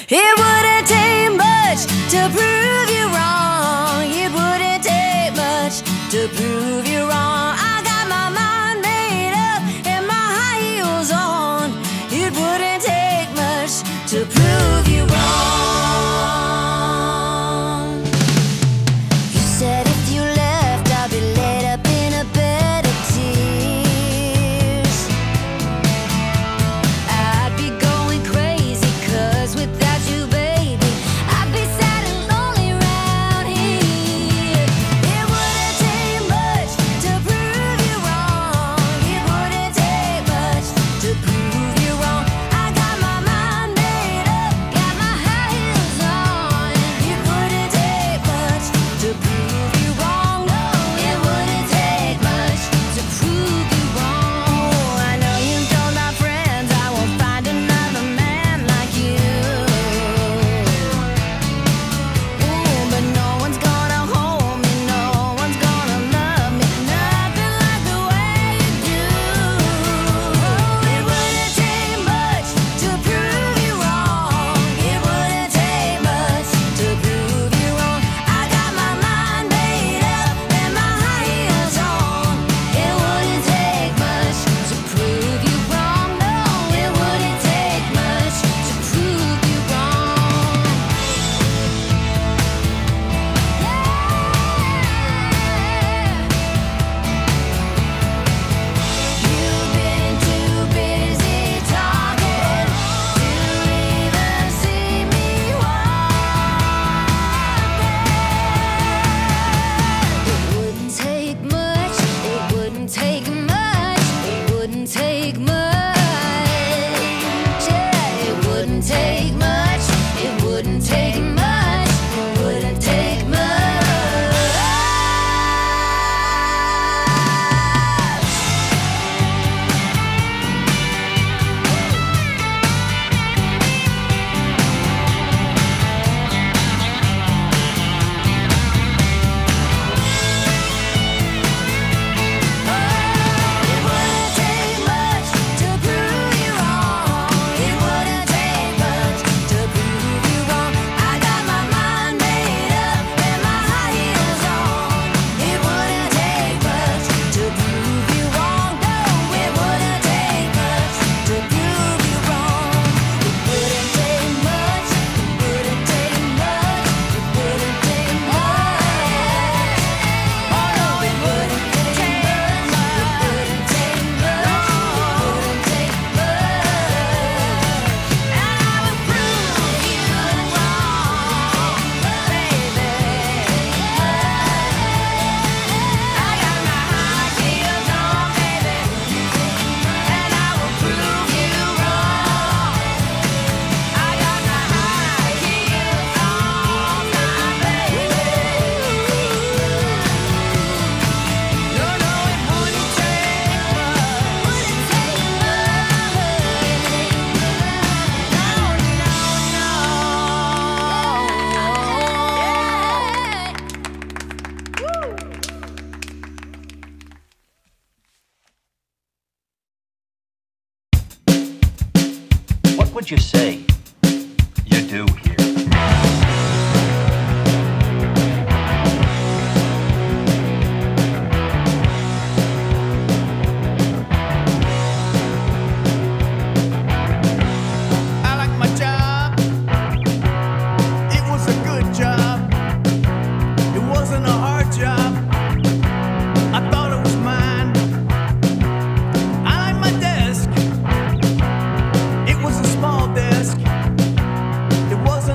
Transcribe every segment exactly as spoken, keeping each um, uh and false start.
It wouldn't take much to prove you wrong. It wouldn't take much to prove you wrong. I got my mind made up and my high heels on. It wouldn't take much to prove you wrong. You said if you left, I'd be laid up in a bed of tears. I'd be going crazy, 'cause without you, baby, I'd be sad and lonely around here. It wouldn't take much to prove you wrong. It wouldn't take much to prove you wrong. I got my mind made up, got my high heels on. It wouldn't take much to prove you wrong. No, it wouldn't take much to prove you wrong. I know you told my friends I won't find another man like you. Ooh, but no one's gonna hold me, no one's gonna love me, nothing like the way you do. It wouldn't take much to prove you wrong. It wouldn't take much to prove you wrong. I got my mind made up and my high heels on. It wouldn't take much to prove you wrong. No, it wouldn't take much to prove you wrong. You've been too busy talking to even see me walking. It wouldn't take much, it wouldn't take much, it wouldn't take much. Yeah, it wouldn't take much, it wouldn't take much, it wouldn't take much. It wouldn't take much to prove you wrong. It wouldn't take much to prove you wrong. I got my mind made up and my high heels on. It wouldn't take much to prove you wrong. No, it wouldn't take much to prove you wrong. It wouldn't take much. It wouldn't take much. It wouldn't take much. Oh no, it wouldn't take much. It wouldn't take much. It wouldn't take much. And I would prove you wrong, baby. I got my high heels on, baby, and I will prove you wrong. I got my high heels on, my baby. No, no, it wouldn't take much. Wouldn't take What would you say you do here? I like my job. It was a good job. It wasn't a hard job. I thought it was mine. I like my desk. It was a small desk. It was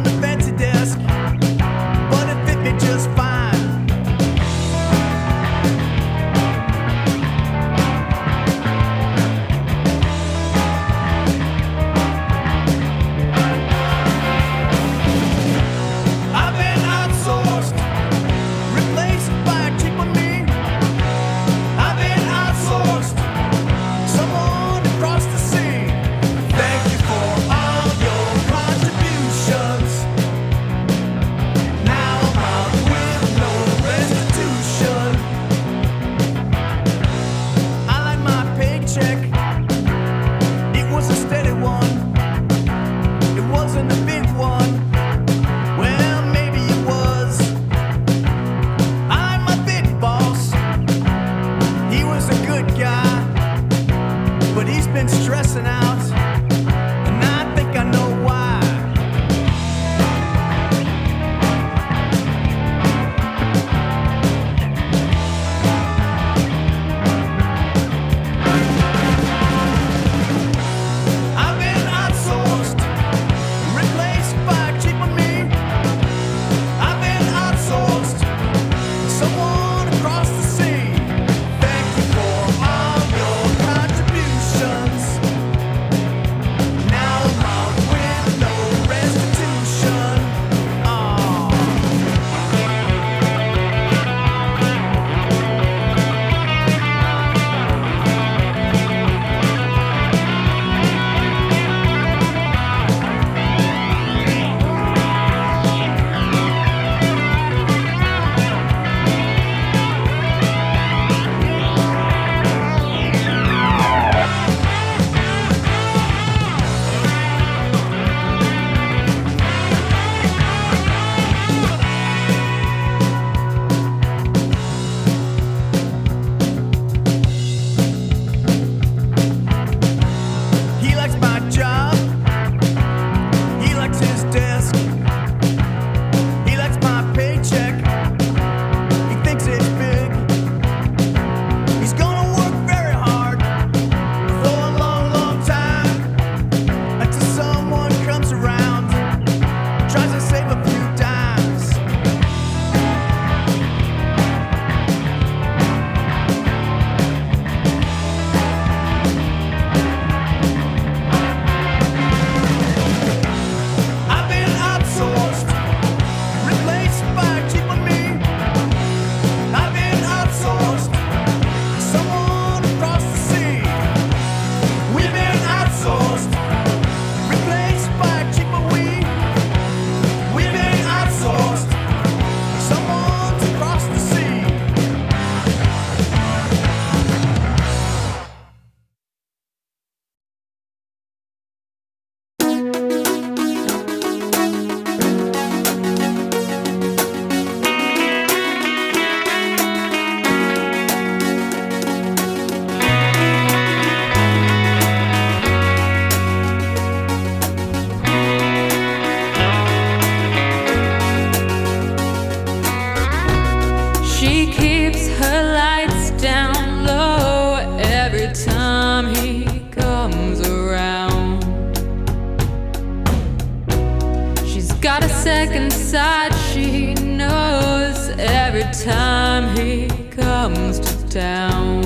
town.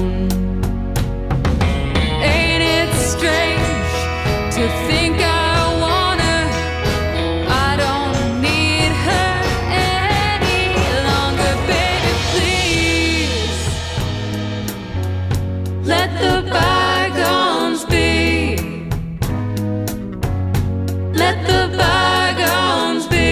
Ain't it strange to think I want her? I don't need her any longer, baby, please. Let the bygones be. Let the bygones be.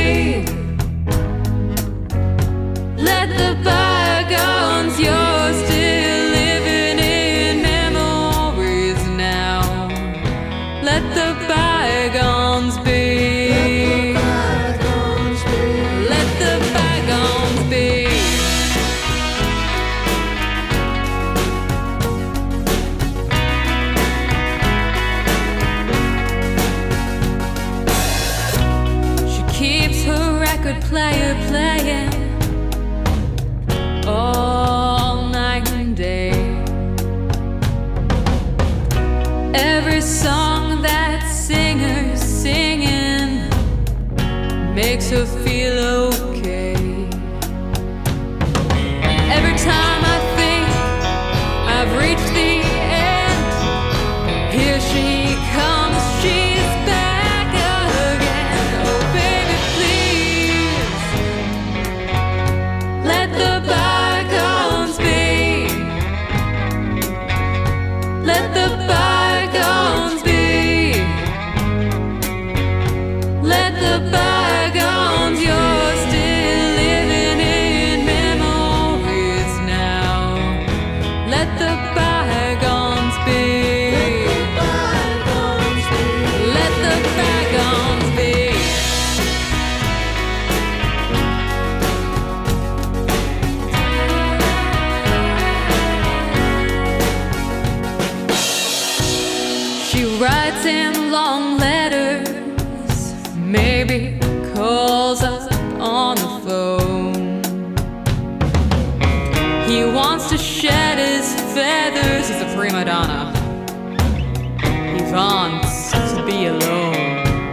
Let the bygones, you're still living in memories now. Let the bygones be. Let the bygones be. She keeps her record player playing all night and day. Every song that singer's singing makes her feel okay. Every time I think I've reached the end, here she comes, she's back again. Oh baby, please, let the bygones be. Let the bygones be. Let the bygones, you're still living in memories now. Let the bygones be. Let the bygones be. She writes in long letters, maybe calls up on the phone. He wants to shed his feathers, he's a prima donna. He wants to be alone.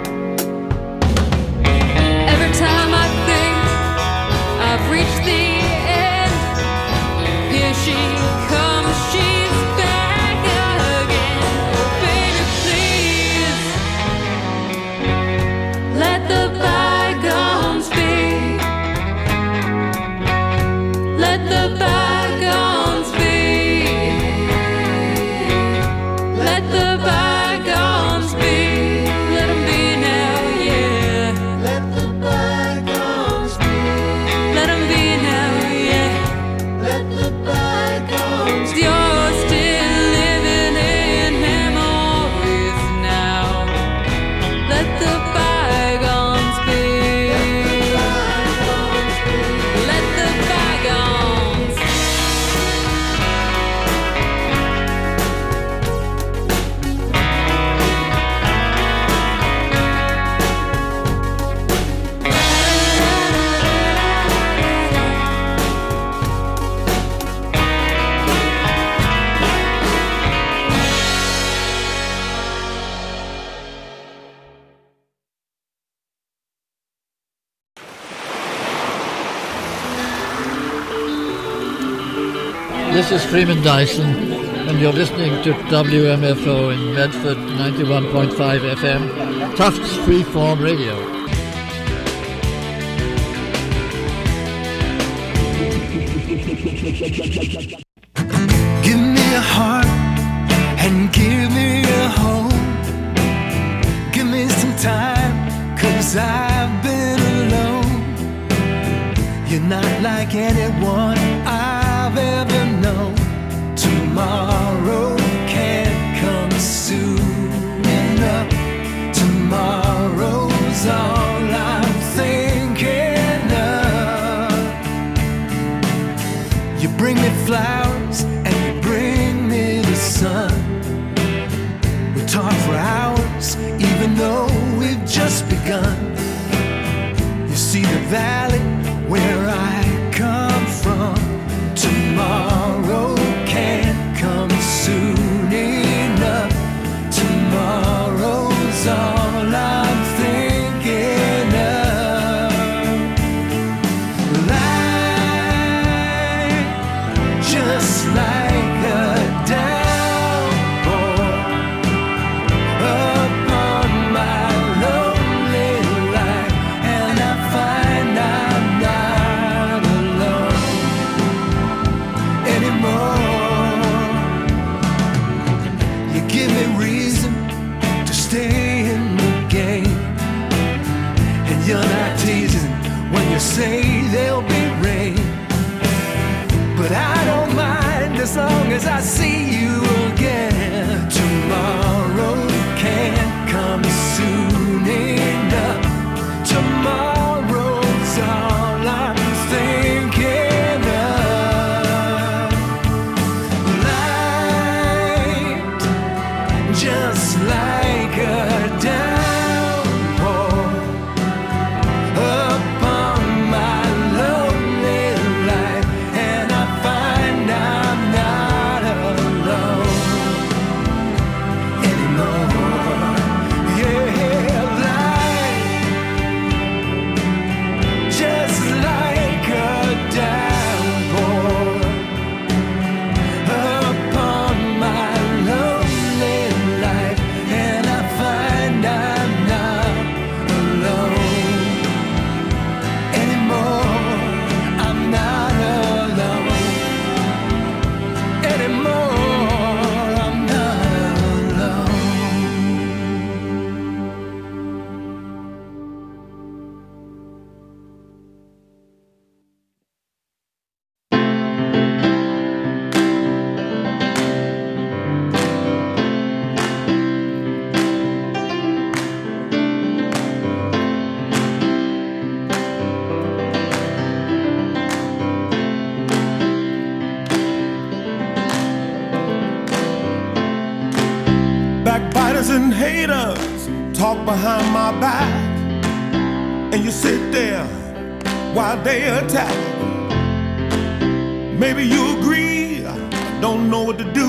Every time I think I've reached the end, here she comes, she's back again. Oh baby, please, let the bygones be. Let the bygones be. Let the bygones be. Let 'em be now, yeah. Let the bygones be. Let 'em be now, yeah. Let the bygones be. You're still living in memories now. Let the bygones be. Let the bygones. This is Freeman Dyson, and you're listening to W M F O in Medford, ninety-one point five F M, Tufts Freeform Radio. Give me a heart and give me a home. Give me some time, 'cause I've been alone. You're not like anyone I've ever known. Tomorrow can't come soon enough. Tomorrow's all I'm thinking of. You bring me flowers and you bring me the sun. We talk for hours even though we've just begun. You see the valley where I come from. Tomorrow just like a downpour upon my lonely life, and I find I'm not alone anymore. You give me reason to stay in the game, and you're not teasing when you say there'll be rain. But I don't mind as long as I see you again. Tomorrow can't come soon enough. Tomorrow's all I'm thinking of. Light, just like a downpour upon my lonely life, and I find I'm not alone anymore. Yeah, light, just like a downpour upon my lonely life, and I find I'm not alone anymore. I'm not alone anymore. I'm not alone. Backbiters and haters talk behind my back, and you sit there while they attack. Maybe you agree, I don't know what to do,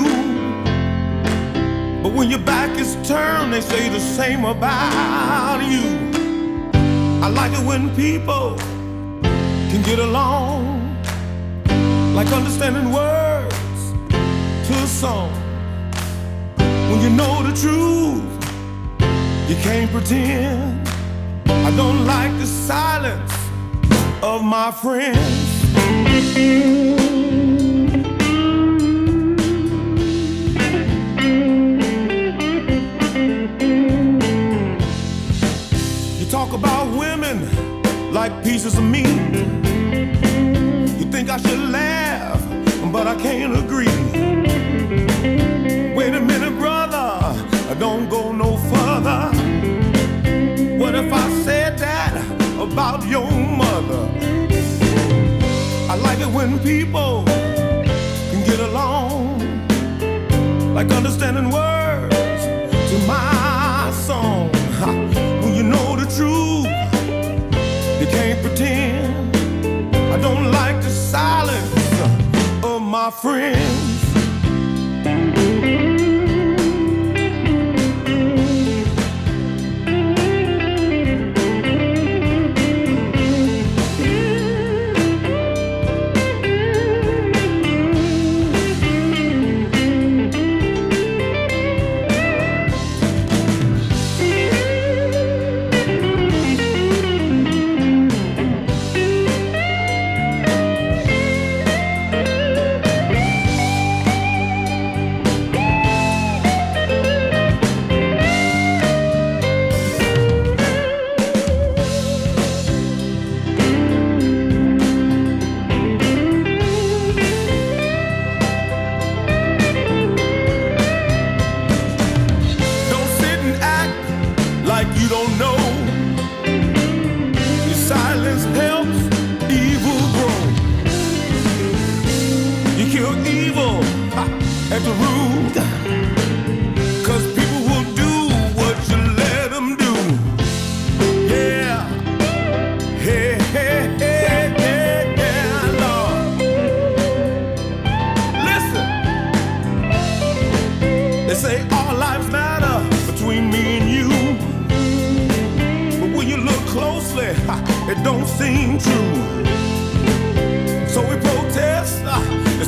but when your back is turned, they say the same about you. I like it when people can get along, like understanding words to a song. When you know the truth, you can't pretend. I don't like the silence of my friends. You talk about women like pieces of meat. You think I should laugh, but I can't agree. Wait a minute, brother, don't go no further. What if I said that about your mother? I like it when people can get along, like understanding words to my song. Ha, when you know the truth, you can't pretend. I don't like the silence of my friends.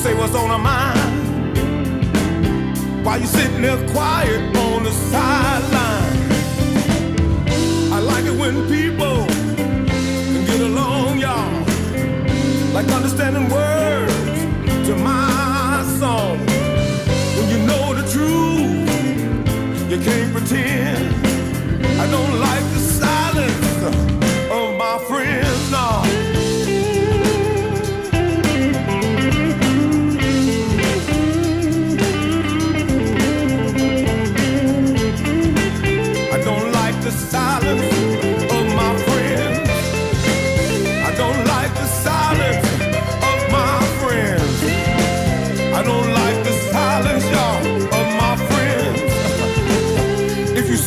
say what's on our mind while you sitting there quiet on the sideline. I like it when people can get along, y'all, like understanding words to my song. When you know the truth, you can't pretend. I don't like the silence of my friends, no. I don't like the silence of my friends. I don't like the silence of my friends. I don't like the silence, y'all, of my friends. If you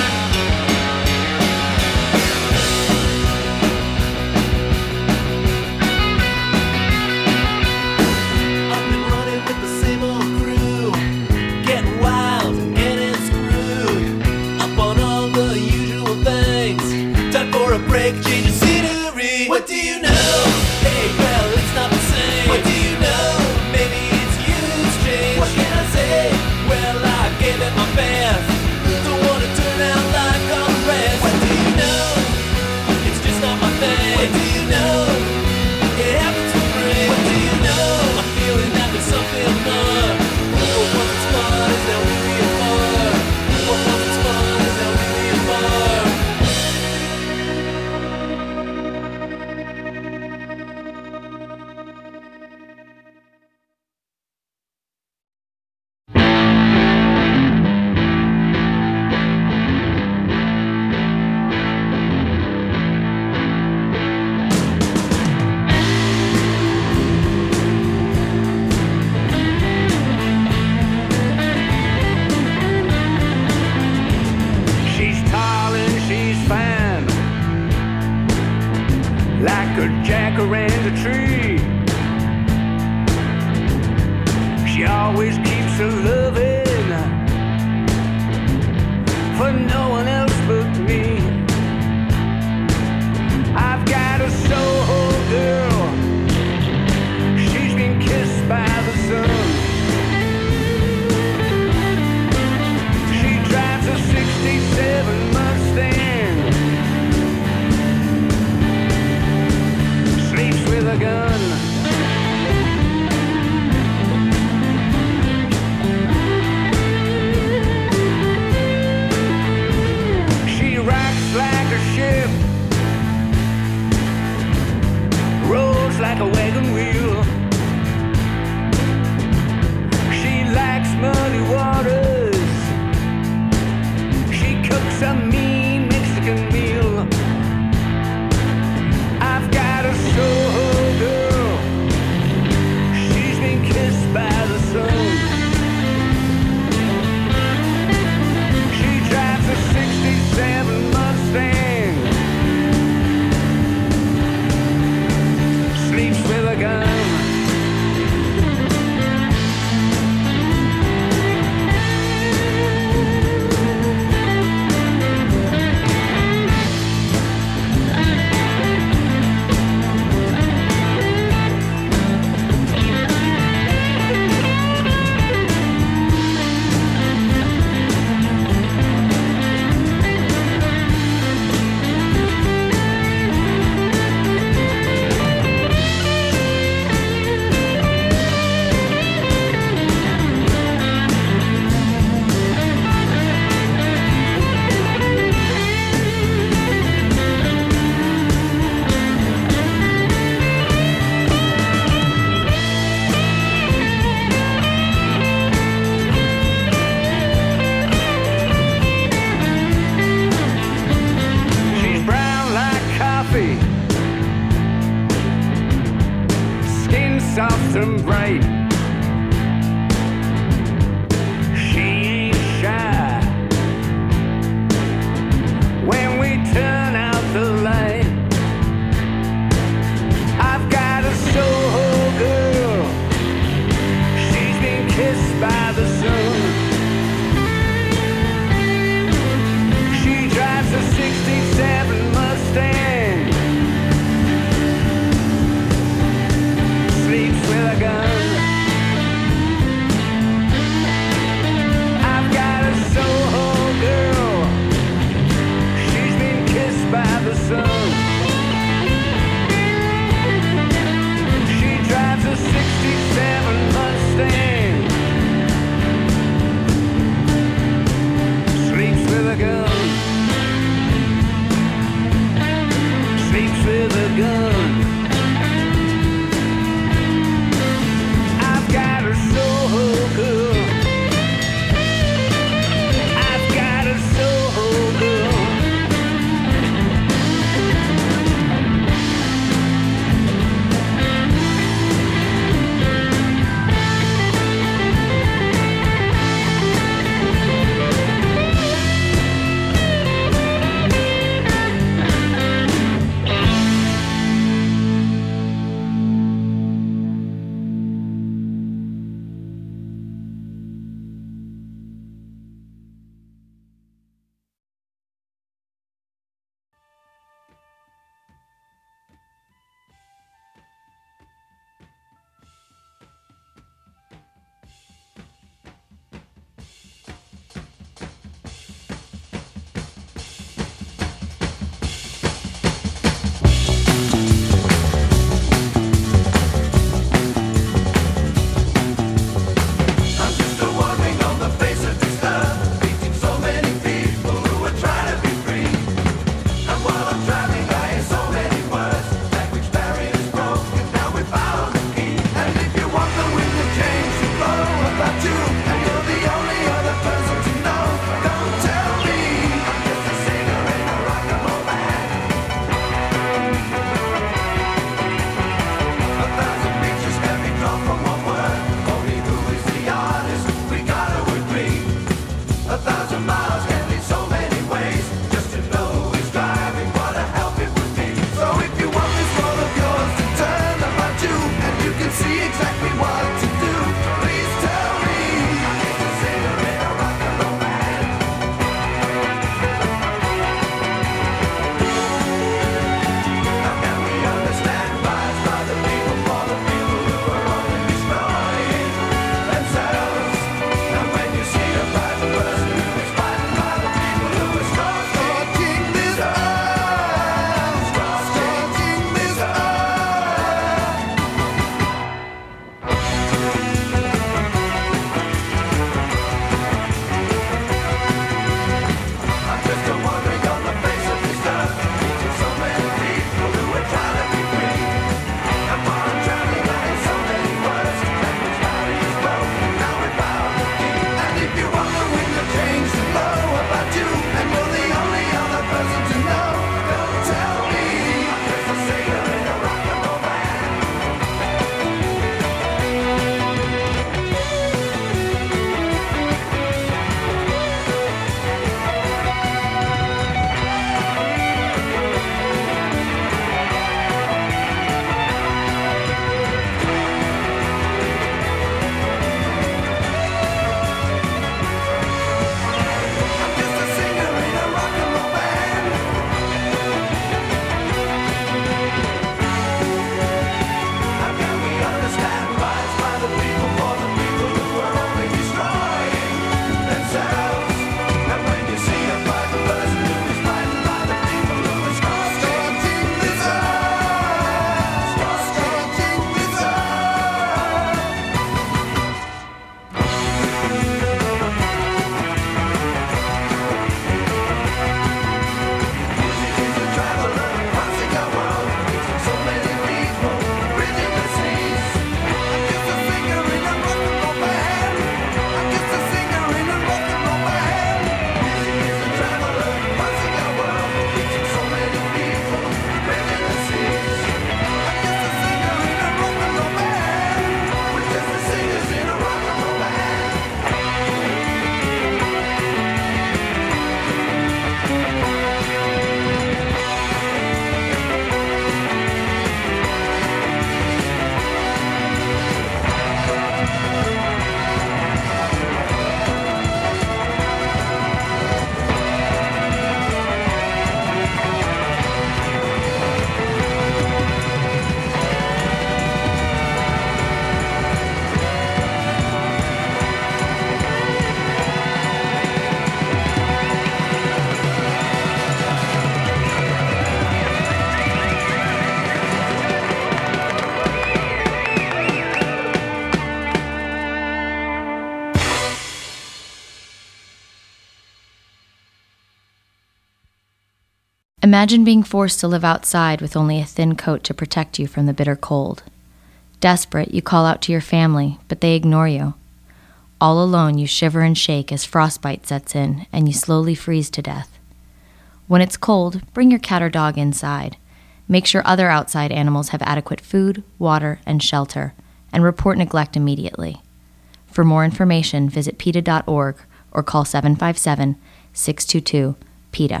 Imagine being forced to live outside with only a thin coat to protect you from the bitter cold. Desperate, you call out to your family, but they ignore you. All alone, you shiver and shake as frostbite sets in, and you slowly freeze to death. When it's cold, bring your cat or dog inside. Make sure other outside animals have adequate food, water, and shelter, and report neglect immediately. For more information, visit PETA dot org or call seven five seven, six two two, PETA.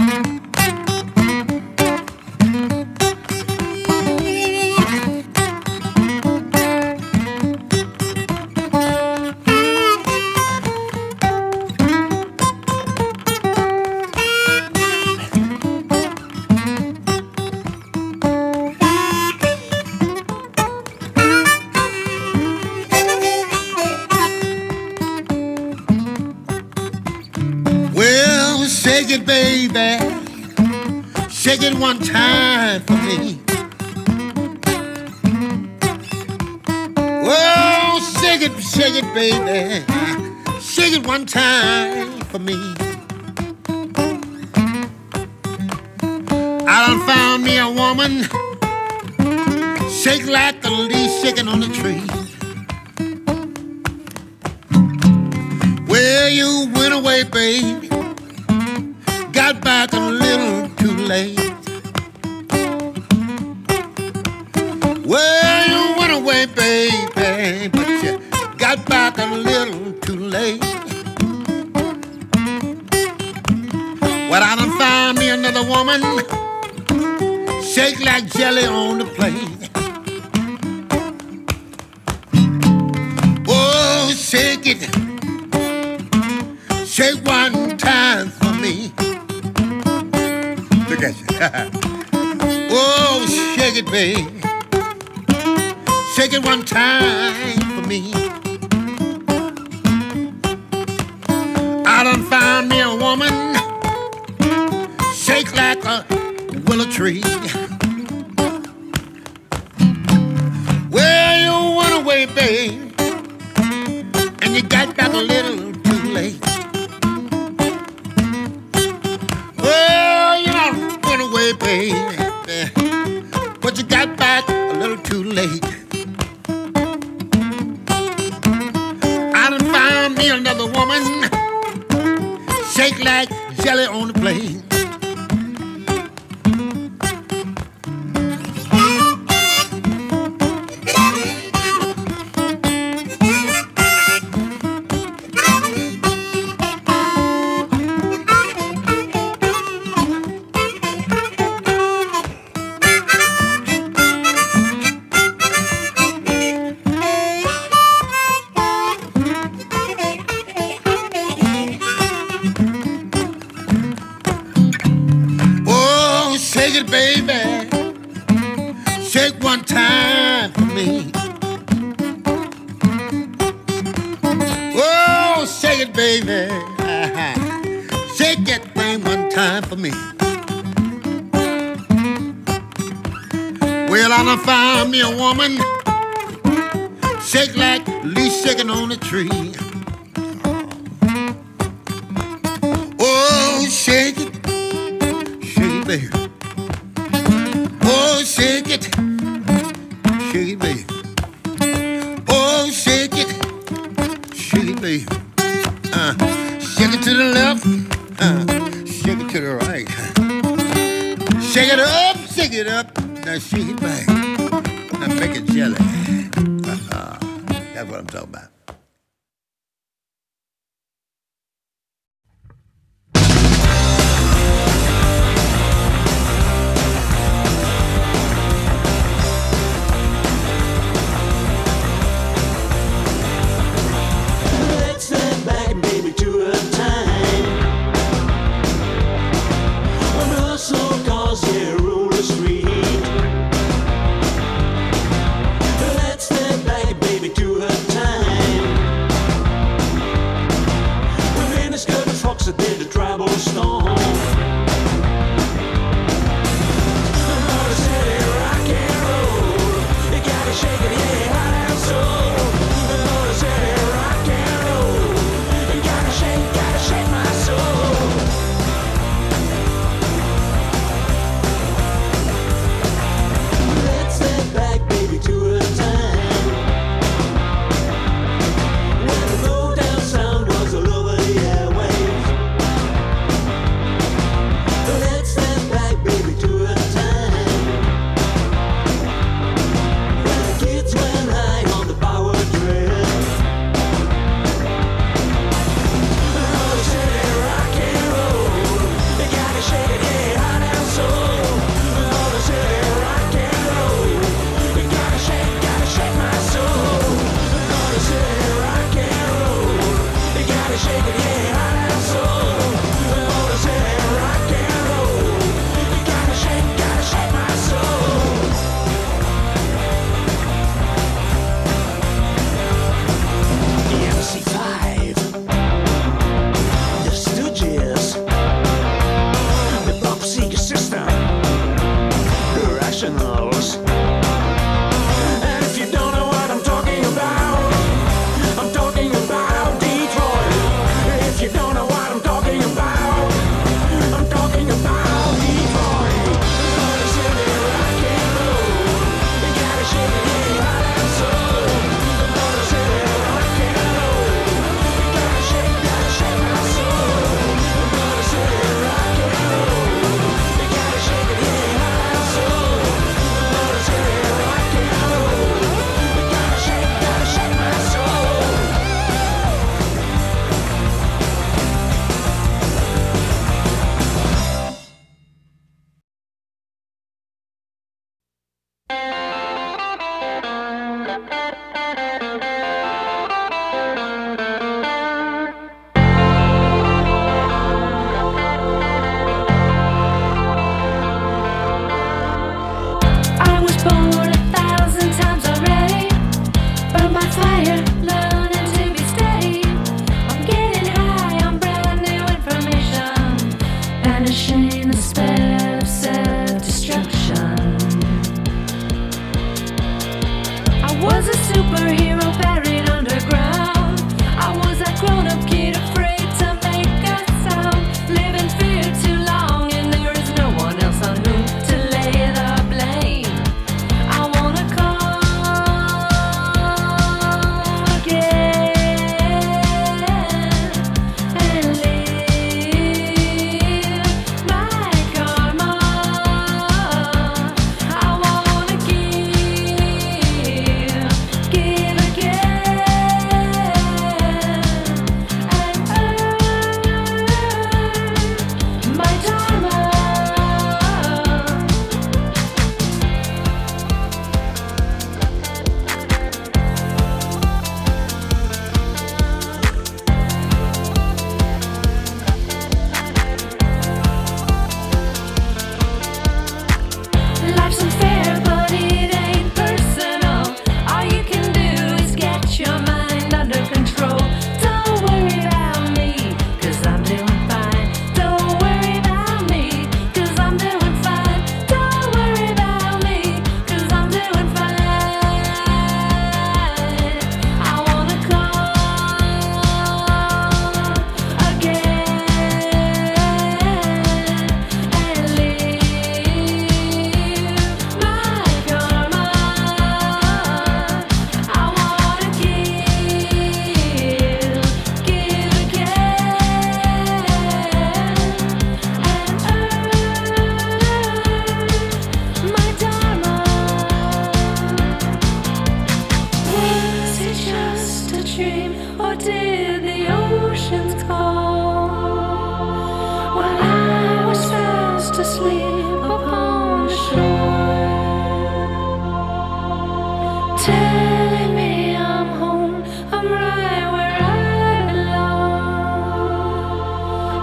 Shake it, baby. Shake it one time for me. Oh, shake it, shake it, baby. Shake it one time for me. I done found me a woman, shake like a leaf shaking on the tree. Well, you went away, baby. Got back a little too late. Well, you went away, baby, but you got back a little too late. Well, I done found me another woman, shake like jelly on the plate. Oh, shake it, shake one time for me. Look at you. Oh, shake it, baby. Shake it one time for me. I done found me a woman, shake like a willow tree. Well, you went away, babe, and you got back a little too late. Well, you done went away, baby, but you got back a little too late. I done found me another woman, shake like jelly on the plate. Shake it, baby. Shake one time for me. Oh, shake it, baby. Shake that thing one time for me. Well, I done found me a woman, shake like leaf shaking on a tree. Oh, shake it, shake it, baby. Oh, shake it, shake it, baby. Oh, shake it, shake it, baby. Uh, shake it to the left, uh, shake it to the right. Shake it up, shake it up, now shake it back. Now make it jelly. Uh-huh. That's what I'm talking about. Let's step back, baby, to a time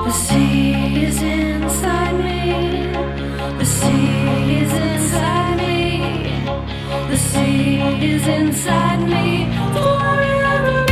The sea is inside me. The sea is inside me. The sea is inside me forevermore.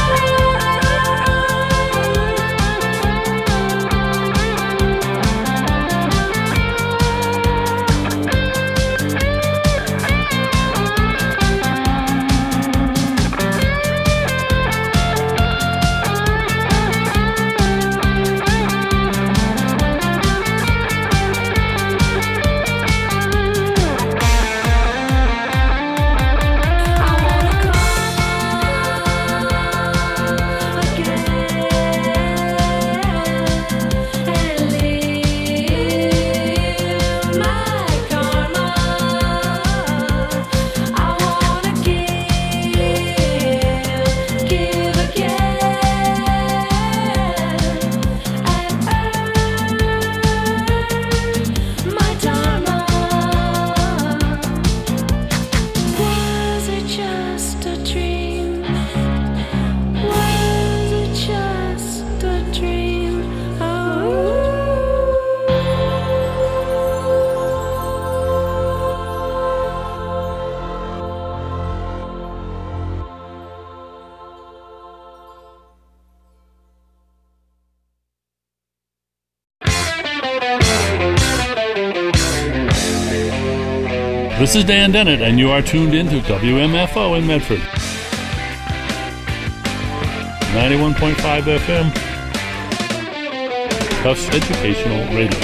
This is Dan Dennett, and you are tuned in to W M F O in Medford. ninety-one point five F M, Tufts Educational Radio.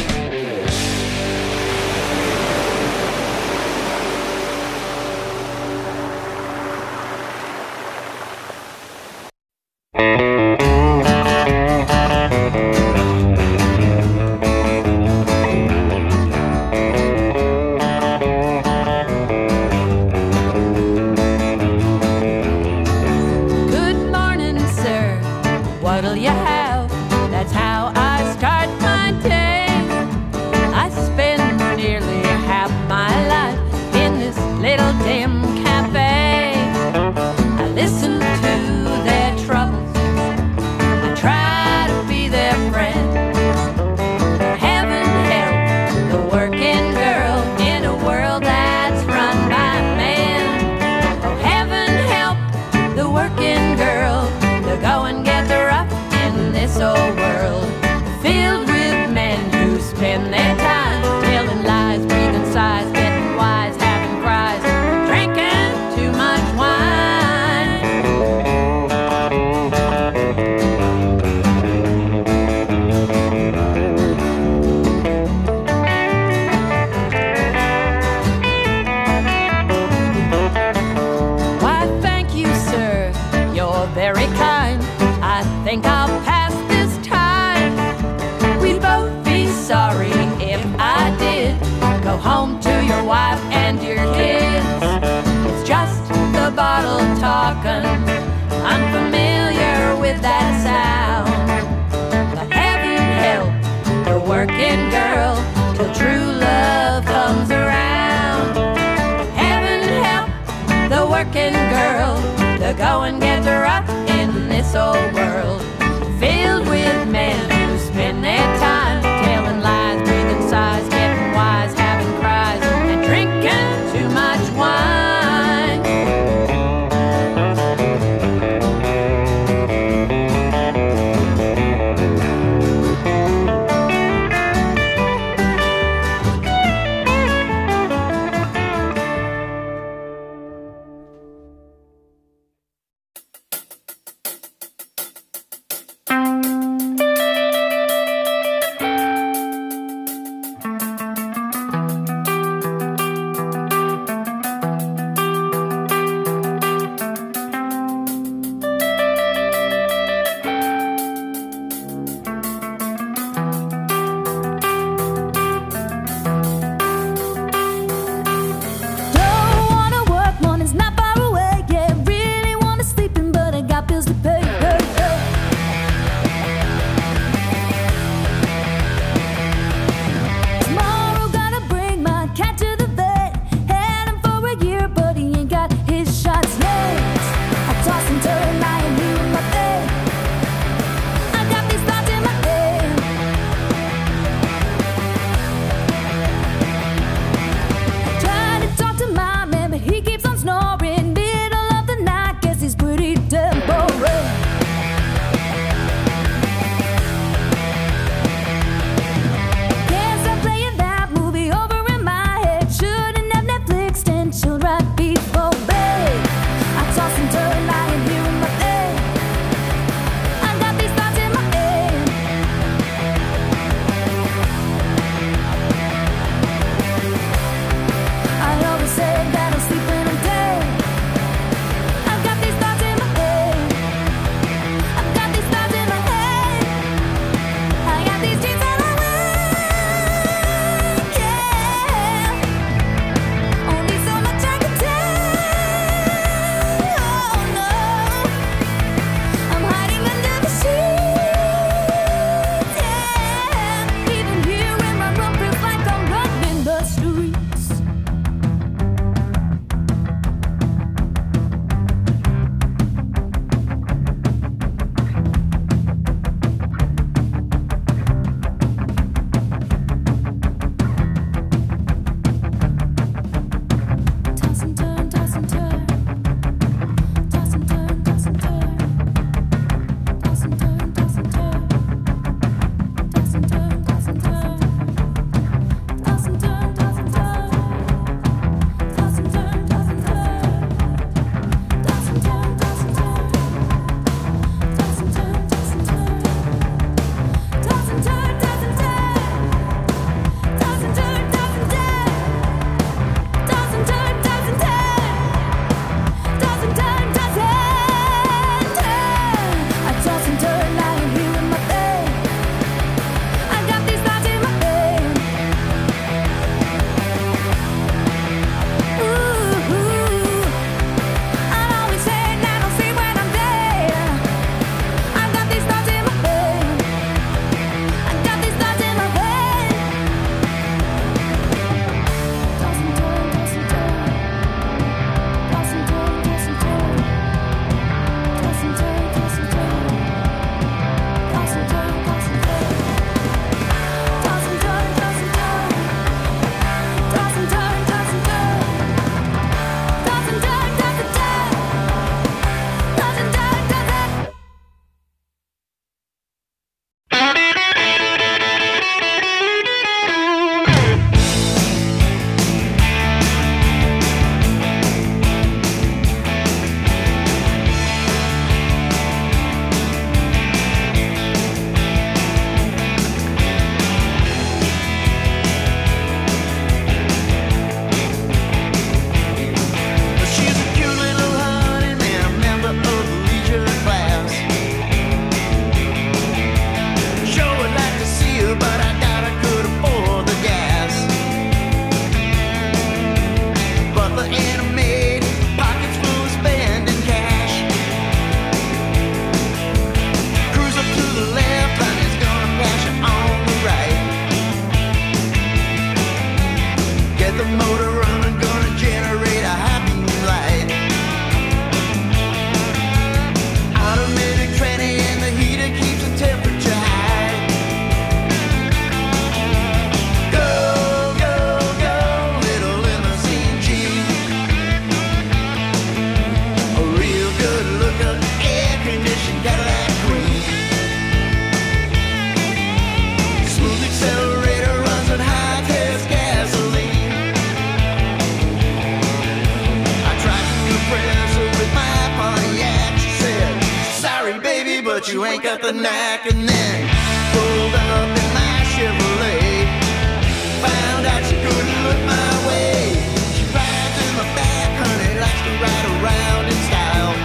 ain't got the knack. And then pulled up in my Chevrolet, found out she couldn't look my way. She rides in the back, honey, likes to ride around in style.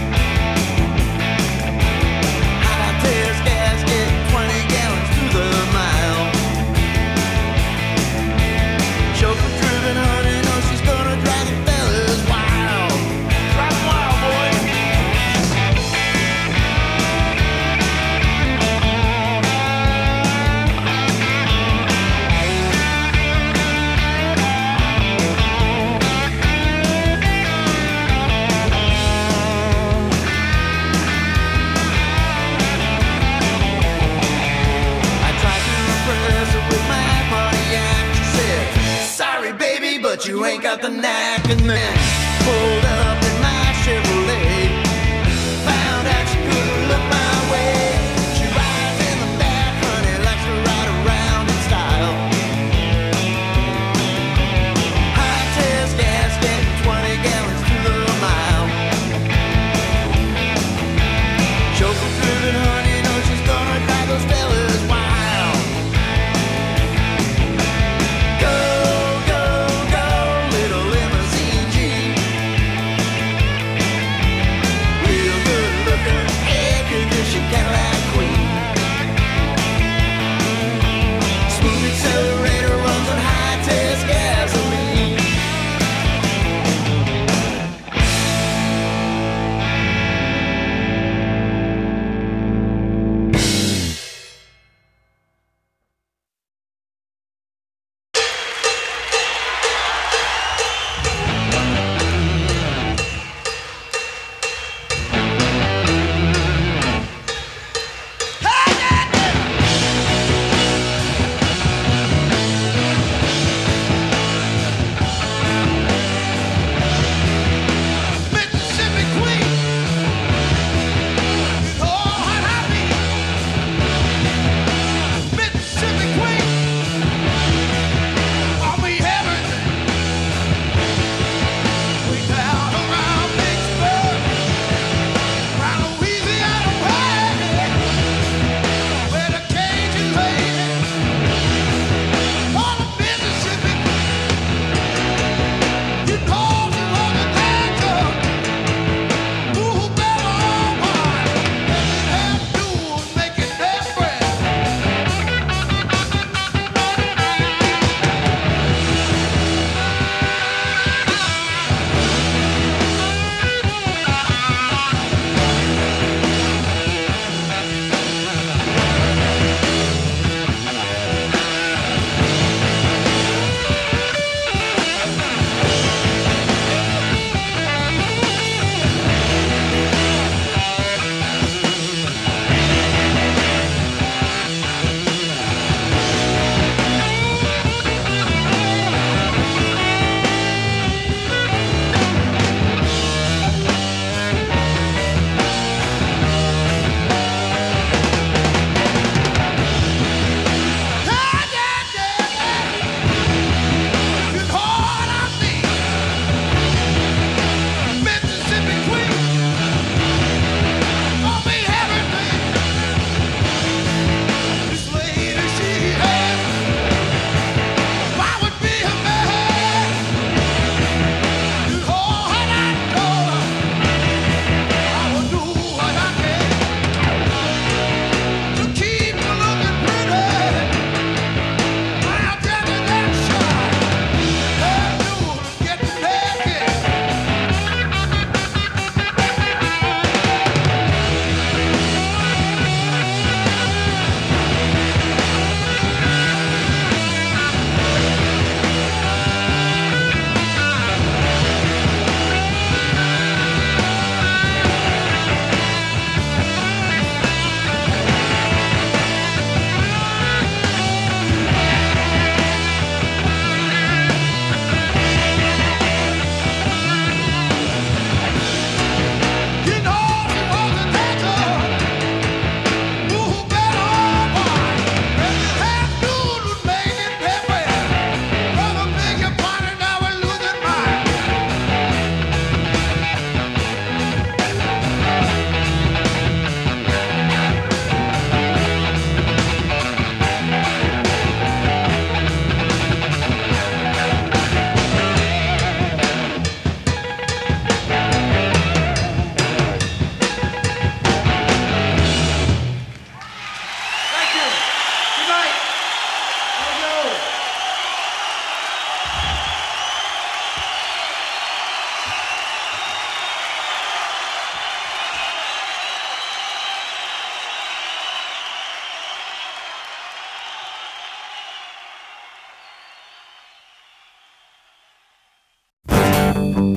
High test gasket, twenty gallons to the mile. Chauffeur driven, honey, knows she's gonna drive the fellas wild. Drive 'em wild, boy. But you ain't got the knack. And then pulled up in my Chevrolet, found out she couldn't look my way. She rides in the back, honey, likes to ride around in style. High test gasket, twenty gallons to the mile. Chauffeur driven, honey, knows she's gonna drive those fellas wild. Go, go, go, little limousine Jeep. night. Thank you. Thank you.